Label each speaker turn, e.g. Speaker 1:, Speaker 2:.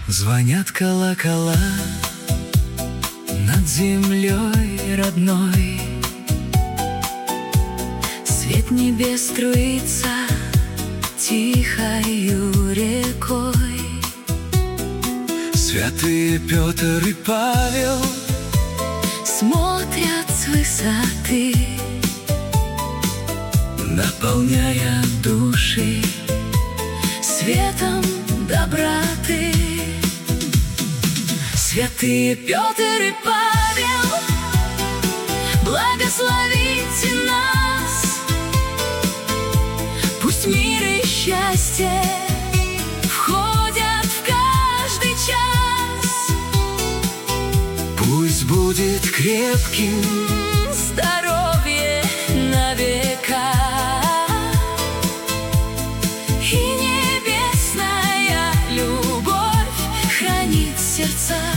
Speaker 1: Звонят колокола над землей родной. Свет небес струится тихою рекой. Святые Петр и Павел смотрят с высоты, наполняя души светом доброты. Святые Петр и Павел, благословите нас. Пусть мир и счастье входят в каждый час. Пусть будет крепким здоровье на века, и небесная любовь хранит сердца.